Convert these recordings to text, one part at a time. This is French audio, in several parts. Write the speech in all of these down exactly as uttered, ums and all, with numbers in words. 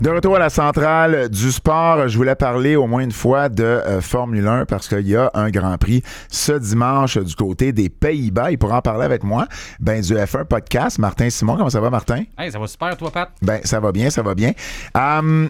De retour à la centrale du sport, je voulais parler au moins une fois de euh, Formule un parce qu'il y a un Grand Prix ce dimanche du côté des Pays-Bas. Et pour en parler avec moi, ben du F un Podcast, Martin Simon. Comment ça va, Martin? Hey, ça va super, toi, Pat? Ben, ça va bien, ça va bien. Um,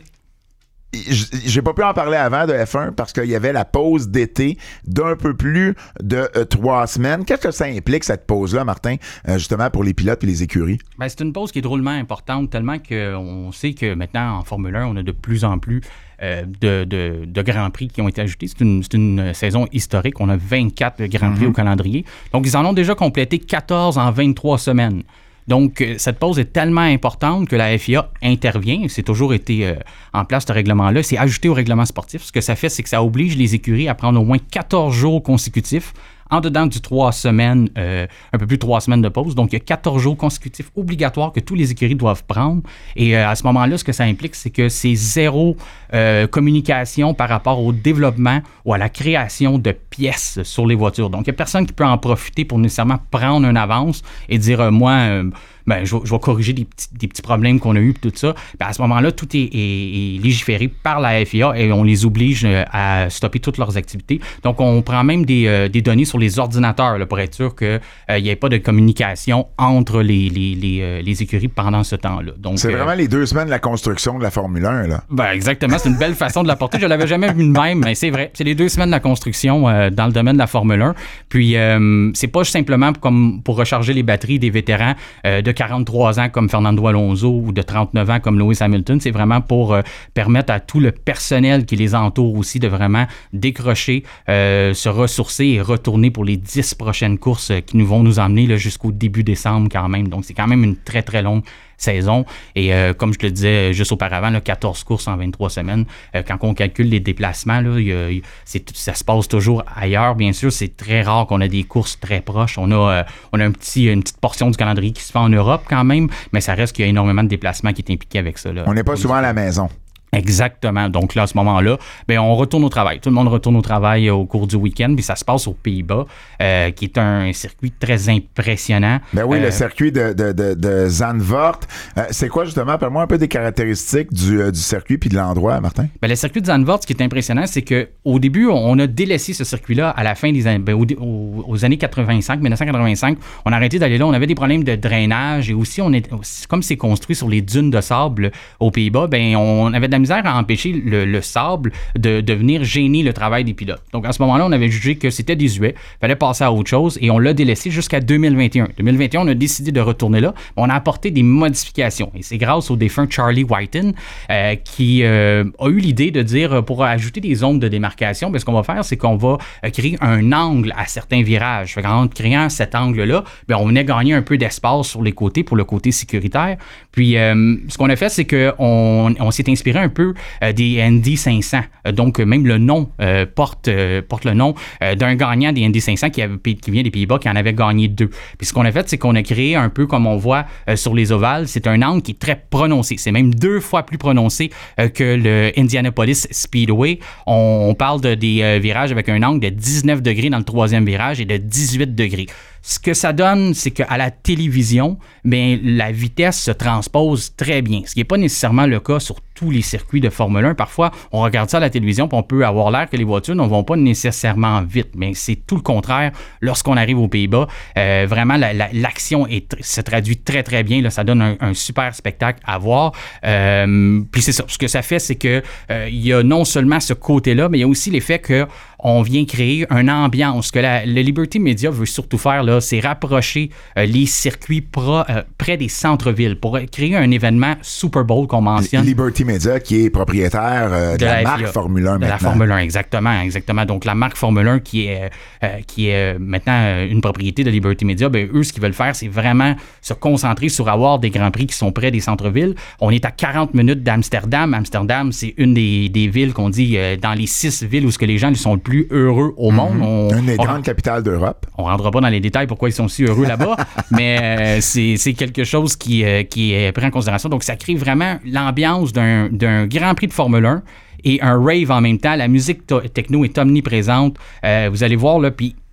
J'ai pas pu en parler avant de F un parce qu'il y avait la pause d'été d'un peu plus de euh, trois semaines. Qu'est-ce que ça implique, cette pause-là, Martin, euh, justement pour les pilotes et les écuries? Ben, c'est une pause qui est drôlement importante, tellement qu'on sait que maintenant, en Formule un, on a de plus en plus euh, de, de, de Grands Prix qui ont été ajoutés. C'est une, c'est une saison historique. On a vingt-quatre Grands Prix mm-hmm. au calendrier. Donc, ils en ont déjà complété quatorze en vingt-trois semaines. Donc, cette pause est tellement importante que la F I A intervient. C'est toujours été euh, en place, ce règlement-là. C'est ajouté au règlement sportif. Ce que ça fait, c'est que ça oblige les écuries à prendre au moins quatorze jours consécutifs en dedans du trois semaines, euh, un peu plus de trois semaines de pause. Donc, il y a quatorze jours consécutifs obligatoires que tous les écuries doivent prendre. Et euh, à ce moment-là, ce que ça implique, c'est que c'est zéro euh, communication par rapport au développement ou à la création de pièces sur les voitures. Donc, il n'y a personne qui peut en profiter pour nécessairement prendre une avance et dire, euh, moi... Euh, Ben, je, je vais corriger des petits, des petits problèmes qu'on a eus et tout ça. Ben, à ce moment-là, tout est, est, est légiféré par la F I A et on les oblige à stopper toutes leurs activités. Donc, on prend même des, euh, des données sur les ordinateurs là, pour être sûr qu'il n'y euh, ait pas de communication entre les, les, les, euh, les écuries pendant ce temps-là. Donc, c'est euh, vraiment les deux semaines de la construction de la Formule un, là. Ben, exactement. C'est une belle façon de l'apporter. Je ne l'avais jamais vu de même, mais c'est vrai. C'est les deux semaines de la construction euh, dans le domaine de la Formule un. Puis, euh, c'est pas simplement comme pour recharger les batteries des vétérans euh, de quarante-trois ans comme Fernando Alonso ou de trente-neuf ans comme Lewis Hamilton. C'est vraiment pour euh, permettre à tout le personnel qui les entoure aussi de vraiment décrocher, euh, se ressourcer et retourner pour les dix prochaines courses qui nous vont nous emmener là, jusqu'au début décembre quand même. Donc, c'est quand même une très, très longue saison. Et euh, comme je te le disais juste auparavant, là, quatorze courses en vingt-trois semaines. Euh, quand on calcule les déplacements, là, y a, y, c'est, ça se passe toujours ailleurs. Bien sûr, c'est très rare qu'on ait des courses très proches. On a, euh, on a un petit, une petite portion du calendrier qui se fait en Europe quand même, mais ça reste qu'il y a énormément de déplacements qui est impliqué avec ça. Là. On n'est pas souvent à la maison. Exactement. Donc là, à ce moment-là, ben, on retourne au travail. Tout le monde retourne au travail au cours du week-end, puis ça se passe aux Pays-Bas, euh, qui est un circuit très impressionnant. Ben oui, euh, le circuit de, de, de, de Zandvoort. Euh, c'est quoi, justement, parle-moi un peu des caractéristiques du, euh, du circuit puis de l'endroit, Martin? Ben, le circuit de Zandvoort, ce qui est impressionnant, c'est qu'au début, on a délaissé ce circuit-là à la fin des années, ben, aux, aux années quatre-vingt-cinq, dix-neuf cent quatre-vingt-cinq. On a arrêté d'aller là. On avait des problèmes de drainage et aussi, on est, comme c'est construit sur les dunes de sable aux Pays-Bas, ben, on avait de la misère à empêcher le, le sable de, de venir gêner le travail des pilotes. Donc, à ce moment-là, on avait jugé que c'était désuet, il fallait passer à autre chose et on l'a délaissé jusqu'à deux mille vingt et un. deux mille vingt et un, on a décidé de retourner là. On a apporté des modifications et c'est grâce au défunt Charlie Whiten euh, qui euh, a eu l'idée de dire, pour ajouter des zones de démarcation, bien, ce qu'on va faire, c'est qu'on va créer un angle à certains virages. Fait qu'en créant cet angle-là, bien, on venait gagner un peu d'espace sur les côtés pour le côté sécuritaire. Puis, euh, ce qu'on a fait, c'est qu'on on s'est inspiré un peu Euh, des Indy cinq cents. Euh, donc, même le nom euh, porte, euh, porte le nom euh, d'un gagnant des Indy cinq cents qui, avait, qui vient des Pays-Bas, qui en avait gagné deux. Puis ce qu'on a fait, c'est qu'on a créé un peu comme on voit euh, sur les ovales, c'est un angle qui est très prononcé. C'est même deux fois plus prononcé euh, que le Indianapolis Speedway. On, on parle de des euh, virages avec un angle de dix-neuf degrés dans le troisième virage et de dix-huit degrés. Ce que ça donne, c'est qu'à la télévision, bien, la vitesse se transpose très bien, ce qui n'est pas nécessairement le cas sur tous les circuits de Formule un. Parfois, on regarde ça à la télévision et on peut avoir l'air que les voitures ne vont pas nécessairement vite, mais c'est tout le contraire lorsqu'on arrive aux Pays-Bas. Euh, vraiment, la, la, l'action est, se traduit très, très bien. Là, ça donne un, un super spectacle à voir. Euh, puis c'est ça. Ce que ça fait, c'est qu'il euh, y a non seulement ce côté-là, mais il y a aussi l'effet que on vient créer une ambiance. Ce que la, le Liberty Media veut surtout faire, là, c'est rapprocher euh, les circuits pro, euh, près des centres-villes pour créer un événement Super Bowl qu'on mentionne. Liberty Media, qui est propriétaire euh, de, de la, la marque Formule un de maintenant. De la Formule un, exactement, exactement. Donc, la marque Formule un qui est, euh, qui est maintenant une propriété de Liberty Media, bien, eux, ce qu'ils veulent faire, c'est vraiment se concentrer sur avoir des Grands Prix qui sont près des centres-villes. On est à quarante minutes d'Amsterdam. Amsterdam, c'est une des, des villes qu'on dit euh, dans les six villes où ce que les gens sont le plus heureux au monde. Mm-hmm. On, une des on, grandes capitales d'Europe. On ne rentrera pas dans les détails pourquoi ils sont si heureux là-bas, mais euh, c'est, c'est quelque chose qui, euh, qui est pris en considération. Donc, ça crée vraiment l'ambiance d'un, d'un Grand Prix de Formule un et un rave en même temps. La musique to- techno est omniprésente. Euh, vous allez voir, là, puis la, la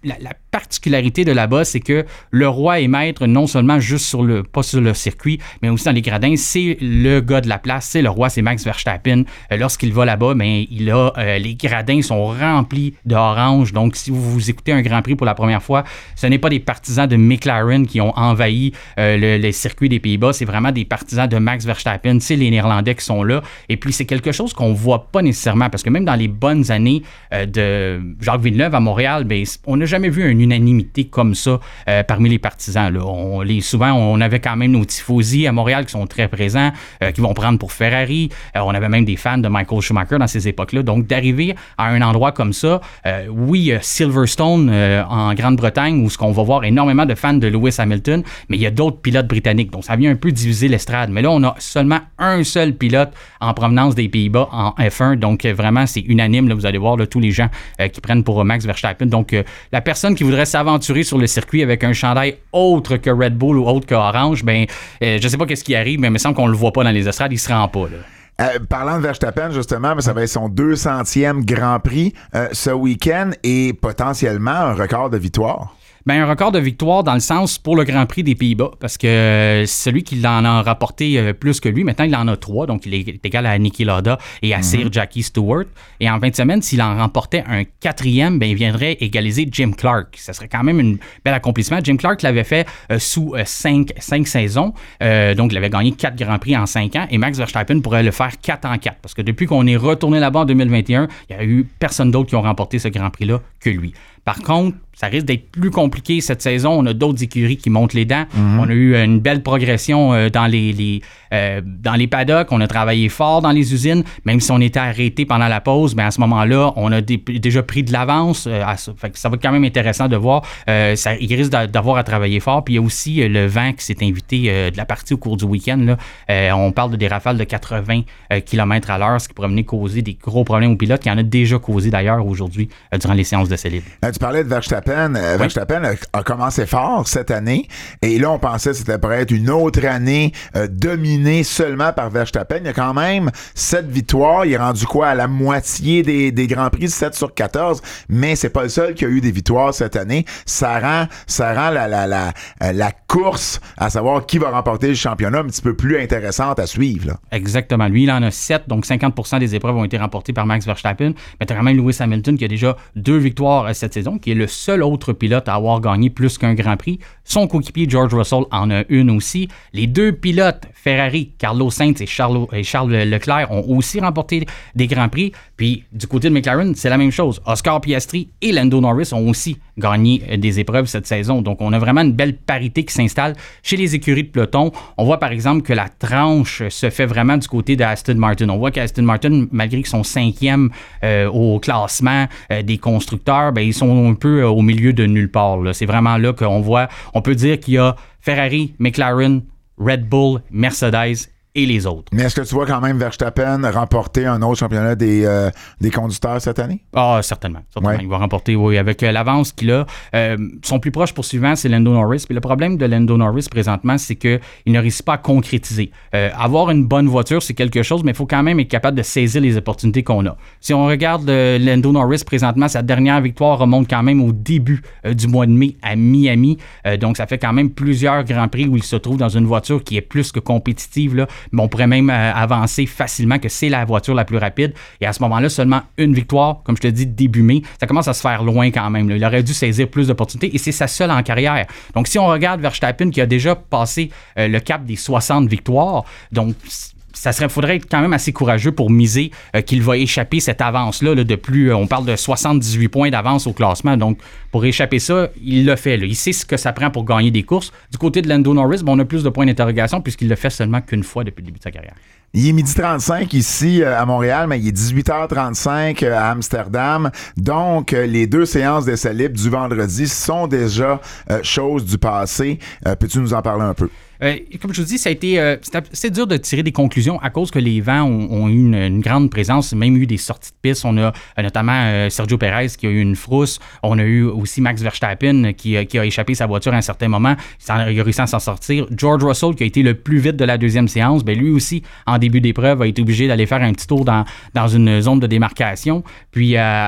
particularité de là-bas, c'est que le roi est maître non seulement juste sur le, pas sur le circuit, mais aussi dans les gradins. C'est le gars de la place, c'est le roi, c'est Max Verstappen. Euh, lorsqu'il va là-bas, ben, il a, euh, les gradins sont remplis d'orange. Donc, si vous, vous écoutez un Grand Prix pour la première fois, ce n'est pas des partisans de McLaren qui ont envahi euh, le, les circuits des Pays-Bas, c'est vraiment des partisans de Max Verstappen. C'est les Néerlandais qui sont là. Et puis, c'est quelque chose qu'on voit pas nécessairement, parce que même dans les bonnes années euh, de Jacques Villeneuve à Montréal, ben, on n'a jamais vu un unanimité comme ça euh, parmi les partisans. Là. On, les, souvent, on avait quand même nos tifosi à Montréal qui sont très présents, euh, qui vont prendre pour Ferrari. Euh, on avait même des fans de Michael Schumacher dans ces époques-là. Donc, d'arriver à un endroit comme ça, euh, oui, Silverstone euh, en Grande-Bretagne, où ce qu'on va voir énormément de fans de Lewis Hamilton, mais il y a d'autres pilotes britanniques. Donc, ça vient un peu diviser l'estrade. Mais là, on a seulement un seul pilote en provenance des Pays-Bas en F un. Donc, euh, vraiment, c'est unanime. Là, vous allez voir là, tous les gens euh, qui prennent pour Max Verstappen. Donc, euh, la personne qui voudrait s'aventurer sur le circuit avec un chandail autre que Red Bull ou autre que Orange, ben, euh, je sais pas qu'est-ce qui arrive, mais il me semble qu'on le voit pas dans les estrades, il se rend pas, là. Euh, parlant de Verstappen, justement, mais ça va être son deux centième Grand Prix euh, ce week-end et potentiellement un record de victoire. Ben, un record de victoire dans le sens pour le Grand Prix des Pays-Bas, parce que euh, celui qui en a rapporté euh, plus que lui, maintenant il en a trois, donc il est égal à Niki Lauda et à mm-hmm. Sir Jackie Stewart. Et en fin de semaine, s'il en remportait un quatrième, ben, il viendrait égaliser Jim Clark. Ça serait quand même un bel accomplissement. Jim Clark l'avait fait euh, sous euh, cinq, cinq saisons, euh, donc il avait gagné quatre Grands Prix en cinq ans, et Max Verstappen pourrait le faire quatre en quatre, parce que depuis qu'on est retourné là-bas en deux mille vingt et un, il n'y a eu personne d'autre qui ont remporté ce Grand Prix-là que lui. Par contre, ça risque d'être plus compliqué cette saison. On a d'autres écuries qui montent les dents. Mm-hmm. On a eu une belle progression euh, dans les, les, euh, dans les paddocks. On a travaillé fort dans les usines. Même si on était arrêté pendant la pause, ben à ce moment-là, on a dé- déjà pris de l'avance. Euh, à ça. Fait que ça va être quand même intéressant de voir. Euh, ça, il risque d'avoir à travailler fort. Puis il y a aussi euh, le vent qui s'est invité euh, de la partie au cours du week-end. Là. Euh, on parle de des rafales de quatre-vingts euh, kilomètres à l'heure, ce qui pourrait venir causer des gros problèmes aux pilotes, qui en a déjà causé d'ailleurs aujourd'hui euh, durant les séances d'essai libre. Euh, tu parlais de Verstappen. Euh, oui. Verstappen a, a commencé fort cette année et là on pensait que c'était pour être une autre année euh, dominée seulement par Verstappen. Il y a quand même sept victoires, il est rendu quoi à la moitié des, des Grands Prix, sept sur quatorze, mais c'est pas le seul qui a eu des victoires cette année. Ça rend, ça rend la, la, la, la course à savoir qui va remporter le championnat un petit peu plus intéressante à suivre. Là. Exactement. Lui, il en a sept, donc cinquante pour cent des épreuves ont été remportées par Max Verstappen, mais tu as quand même Lewis Hamilton qui a déjà deux victoires cette saison, qui est le seul autre pilote à avoir gagné plus qu'un Grand Prix. Son coéquipier George Russell en a une aussi. Les deux pilotes Ferrari, Carlos Sainz et Charles, et Charles Leclerc, ont aussi remporté des Grands Prix. Puis du côté de McLaren, c'est la même chose. Oscar Piastri et Lando Norris ont aussi gagné des épreuves cette saison. Donc on a vraiment une belle parité qui s'installe chez les écuries de peloton. On voit par exemple que la tranche se fait vraiment du côté d'Aston Martin. On voit qu'Aston Martin, malgré qu'ils sont cinquième euh, au classement euh, des constructeurs, ben, ils sont un peu euh, au milieu de nulle part. Là. C'est vraiment là qu'on voit, on peut dire qu'il y a Ferrari, McLaren, Red Bull, Mercedes et les autres. Mais est-ce que tu vois quand même Verstappen remporter un autre championnat des, euh, des conducteurs cette année? Ah, certainement. certainement. Ouais. Il va remporter, oui, avec euh, l'avance qu'il a. Euh, son plus proche poursuivant, c'est Lando Norris. Puis le problème de Lando Norris présentement, c'est qu'il ne réussit pas à concrétiser. Euh, avoir une bonne voiture, c'est quelque chose, mais il faut quand même être capable de saisir les opportunités qu'on a. Si on regarde euh, Lando Norris présentement, sa dernière victoire remonte quand même au début euh, du mois de mai à Miami. Euh, donc, ça fait quand même plusieurs Grands Prix où il se trouve dans une voiture qui est plus que compétitive, là. Mais on pourrait même euh, avancer facilement que c'est la voiture la plus rapide. Et à ce moment-là, seulement une victoire, comme je te dis, début mai, ça commence à se faire loin quand même. Là. Il aurait dû saisir plus d'opportunités et c'est sa seule en carrière. Donc, si on regarde Verstappen qui a déjà passé euh, le cap des soixante victoires, donc ça serait, faudrait être quand même assez courageux pour miser euh, qu'il va échapper cette avance-là là, de plus, euh, on parle de soixante-dix-huit points d'avance au classement. Donc, pour échapper ça, il l'a fait. Là. Il sait ce que ça prend pour gagner des courses. Du côté de Lando Norris, bon, on a plus de points d'interrogation puisqu'il l'a fait seulement qu'une fois depuis le début de sa carrière. Il est midi trente-cinq ici euh, à Montréal, mais il est dix-huit heures trente-cinq euh, à Amsterdam. Donc, euh, les deux séances d'essai libre du vendredi sont déjà euh, choses du passé. Euh, peux-tu nous en parler un peu? Euh, comme je vous dis, ça a été euh, c'est dur de tirer des conclusions à cause que les vents ont, ont eu une, une grande présence, même eu des sorties de piste. On a euh, notamment euh, Sergio Pérez qui a eu une frousse. On a eu aussi Max Verstappen qui, qui a échappé sa voiture à un certain moment. Il a réussi à s'en sortir. George Russell qui a été le plus vite de la deuxième séance, ben lui aussi, en début d'épreuve, a été obligé d'aller faire un petit tour dans, dans une zone de démarcation. Puis... Euh,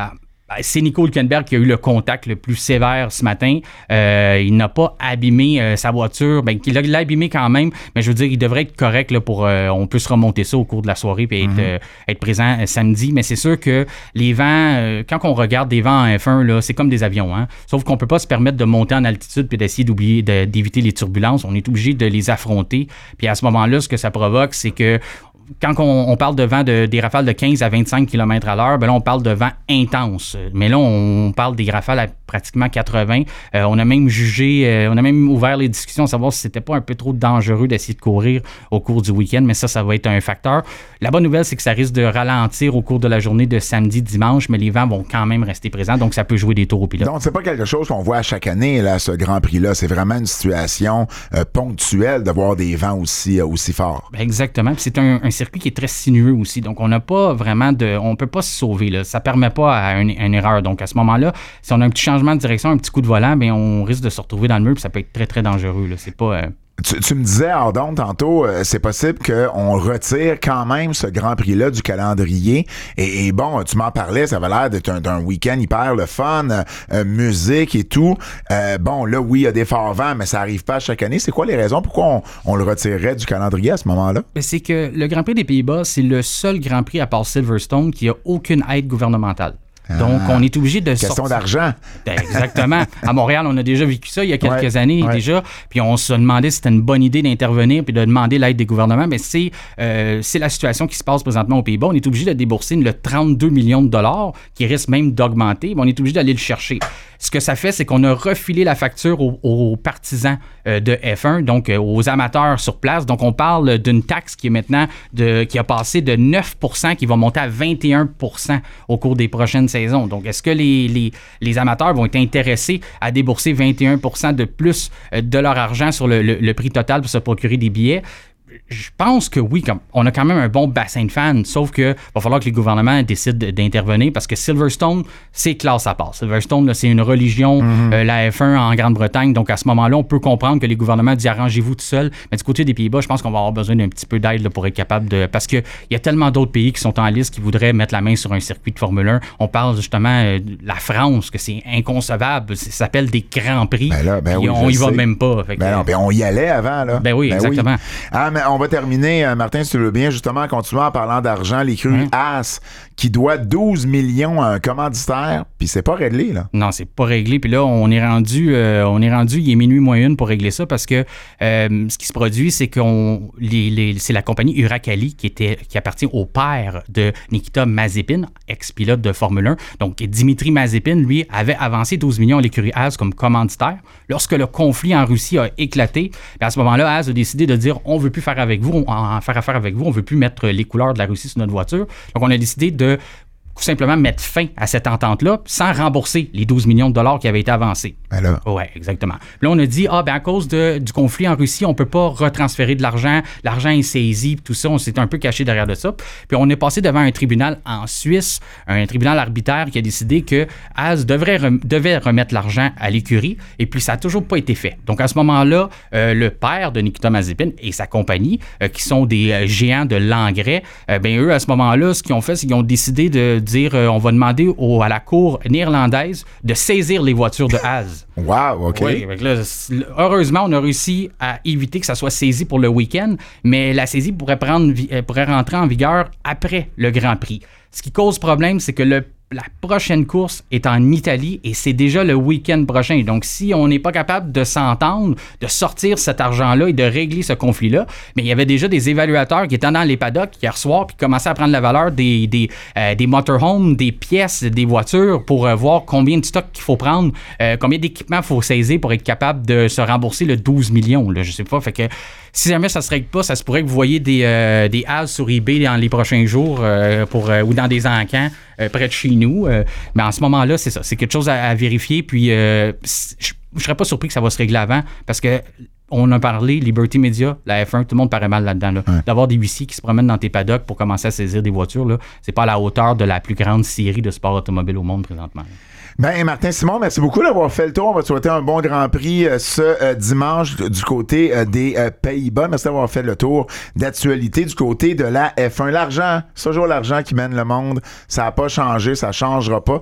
C'est Nico Hülkenberg qui a eu le contact le plus sévère ce matin. Euh, il n'a pas abîmé euh, sa voiture. Ben, il l'a abîmé quand même, mais je veux dire, il devrait être correct là, pour... Euh, on peut se remonter ça au cours de la soirée et être, mm-hmm. euh, être présent euh, samedi. Mais c'est sûr que les vents, euh, quand on regarde des vents en F un, là, c'est comme des avions. Hein? Sauf qu'on ne peut pas se permettre de monter en altitude puis d'essayer d'oublier, de, d'éviter les turbulences. On est obligé de les affronter. Puis à ce moment-là, ce que ça provoque, c'est que quand on, on parle de vent de, des rafales de quinze à vingt-cinq kilomètres à l'heure, ben là, on parle de vent intense. Mais là, on parle des rafales à pratiquement quatre-vingts. Euh, on a même jugé, euh, on a même ouvert les discussions à savoir si c'était pas un peu trop dangereux d'essayer de courir au cours du week-end, mais ça, ça va être un facteur. La bonne nouvelle, c'est que ça risque de ralentir au cours de la journée de samedi, dimanche, mais les vents vont quand même rester présents, donc ça peut jouer des tours au pilote. Donc, c'est pas quelque chose qu'on voit à chaque année, là, ce Grand Prix-là. C'est vraiment une situation euh, ponctuelle de voir des vents aussi, euh, aussi forts. Ben exactement. Puis c'est un, un circuit qui est très sinueux aussi. Donc, on n'a pas vraiment de... On peut pas se sauver, là. Ça permet pas à une, une erreur. Donc, à ce moment-là, si on a un petit changement de direction, un petit coup de volant, bien, on risque de se retrouver dans le mur, puis ça peut être très, très dangereux, là. C'est pas... Euh... Tu, tu me disais, Ardon, tantôt, euh, c'est possible qu'on retire quand même ce Grand Prix-là du calendrier. Et, et bon, tu m'en parlais, ça avait l'air d'être un, d'un week-end hyper le fun, euh, musique et tout. Euh, bon, là, oui, il y a des forts vents, mais ça arrive pas chaque année. C'est quoi les raisons pourquoi on, on le retirerait du calendrier à ce moment-là? C'est que le Grand Prix des Pays-Bas, c'est le seul Grand Prix à part Silverstone qui a aucune aide gouvernementale. Donc, on est obligé de question sortir... d'argent. Exactement. À Montréal, on a déjà vécu ça il y a quelques ouais, années ouais. déjà. Puis on se demandait si c'était une bonne idée d'intervenir puis de demander l'aide des gouvernements. Mais c'est, euh, c'est la situation qui se passe présentement aux Pays-Bas. On est obligé de débourser le trente-deux millions de dollars qui risque même d'augmenter. Mais on est obligé d'aller le chercher. Ce que ça fait, c'est qu'on a refilé la facture aux, aux partisans euh, de F un, donc euh, aux amateurs sur place. Donc, on parle d'une taxe qui est maintenant de, qui a passé de neuf pour cent, qui va monter à vingt et un pour cent au cours des prochaines saisons. Donc, est-ce que les, les, les amateurs vont être intéressés à débourser vingt et un pour cent de plus euh, de leur argent sur le, le, le prix total pour se procurer des billets? Je pense que oui, comme on a quand même un bon bassin de fans, sauf que va falloir que les gouvernements décident d'intervenir parce que Silverstone, c'est classe à part. Silverstone, là, c'est une religion, mm-hmm. euh, la F un en Grande-Bretagne, donc à ce moment-là, on peut comprendre que les gouvernements disent arrangez-vous tout seul. Mais du côté des Pays-Bas, je pense qu'on va avoir besoin d'un petit peu d'aide là, pour être capable de... Parce qu'il y a tellement d'autres pays qui sont en liste qui voudraient mettre la main sur un circuit de Formule un. On parle justement euh, de la France, que c'est inconcevable. Ça s'appelle des Grands Prix. Ben là, ben oui, on y sais. va même pas. Fait que, ben non, ben on y allait avant, là. Ben oui, ben exactement. Oui. Ah, mais on va terminer, euh, Martin, si tu veux bien, justement, en continuant en parlant d'argent, l'écurie mmh. Haas, qui doit douze millions à un commanditaire, puis c'est pas réglé, là. Non, c'est pas réglé, puis là, on est rendu, euh, on est rendu, il est minuit moins une pour régler ça, parce que euh, ce qui se produit, c'est qu'on, les, les, c'est la compagnie Uralkali qui était, qui appartient au père de Nikita Mazepin, ex-pilote de Formule un. Donc, Dimitri Mazepin, lui, avait avancé douze millions à l'écurie Haas comme commanditaire. Lorsque le conflit en Russie a éclaté, à ce moment-là, Haas a décidé de dire, on veut plus faire avec vous, en faire affaire avec vous, on veut plus mettre les couleurs de la Russie sur notre voiture. Donc, on a décidé de tout simplement mettre fin à cette entente-là sans rembourser les douze millions de dollars qui avaient été avancés. Ben là. Oui, exactement. Là, on a dit, ah, ben à cause de, du conflit en Russie, on ne peut pas retransférer de l'argent, l'argent est saisi, tout ça, on s'est un peu caché derrière de ça. Puis on est passé devant un tribunal en Suisse, un tribunal arbitraire qui a décidé que Haas devrait rem- devait remettre l'argent à l'écurie, et puis ça n'a toujours pas été fait. Donc à ce moment-là, euh, le père de Nikita Mazepin et sa compagnie, euh, qui sont des euh, géants de l'engrais, euh, ben eux, à ce moment-là, ce qu'ils ont fait, c'est qu'ils ont décidé de dire euh, on va demander au, à la cour néerlandaise de saisir les voitures de Haas. Wow, OK. Oui, là, heureusement, on a réussi à éviter que ça soit saisi pour le week-end, mais la saisie pourrait, prendre, pourrait rentrer en vigueur après le Grand Prix. Ce qui cause problème, c'est que le La prochaine course est en Italie et c'est déjà le week-end prochain. Donc, si on n'est pas capable de s'entendre, de sortir cet argent-là et de régler ce conflit-là, mais il y avait déjà des évaluateurs qui étaient dans les paddocks hier soir puis qui commençaient à prendre la valeur des, des, euh, des motorhomes, des pièces, des voitures pour euh, voir combien de stock qu'il faut prendre, euh, combien d'équipements il faut saisir pour être capable de se rembourser le douze millions. Là, je sais pas. Fait que si jamais ça se règle pas, ça se pourrait que vous voyez des, euh, des Haas sur eBay dans les prochains jours euh, pour, euh, ou dans des encans euh, près de chez nous. Euh, mais en ce moment-là, c'est ça. C'est quelque chose à, à vérifier. Puis, euh, je ne serais pas surpris que ça va se régler avant parce que on a parlé, Liberty Media, la F un, tout le monde paraît mal là-dedans. Là. Ouais. D'avoir des huissiers qui se promènent dans tes paddocks pour commencer à saisir des voitures, là, c'est pas à la hauteur de la plus grande série de sport automobile au monde présentement. Là. Ben, Martin Simon, merci beaucoup d'avoir fait le tour. On va te souhaiter un bon Grand Prix euh, ce euh, dimanche du côté euh, des euh, Pays-Bas. Merci d'avoir fait le tour d'actualité du côté de la F un. L'argent, c'est toujours l'argent qui mène le monde. Ça n'a pas changé, ça ne changera pas.